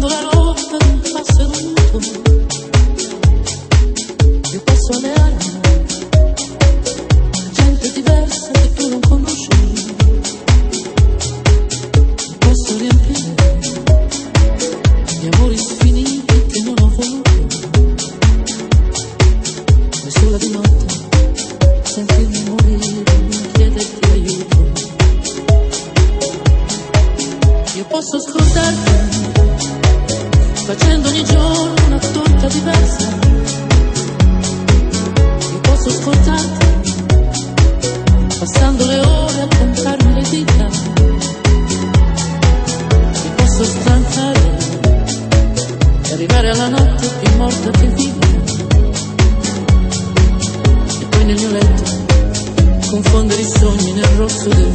Passando la rotta di un passeruto, io posso allearmi a gente diversa che tu non conosci. Posso riempire di amori sfiniti che non ho voluto, e sola di notte sentirmi morire, chiederti aiuto. Io posso scordarti facendo ogni giorno una torta diversa. Io posso ascoltarti passando le ore a contarmi le dita. Io posso stancare e arrivare alla notte più morta che viva, e poi nel mio letto confondere i sogni nel rosso del